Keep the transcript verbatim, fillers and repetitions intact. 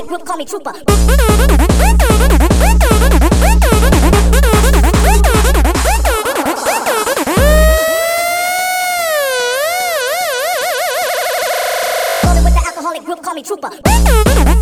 alcoholic group, call me trooper. Rolling with the alcoholic group, call me trooper.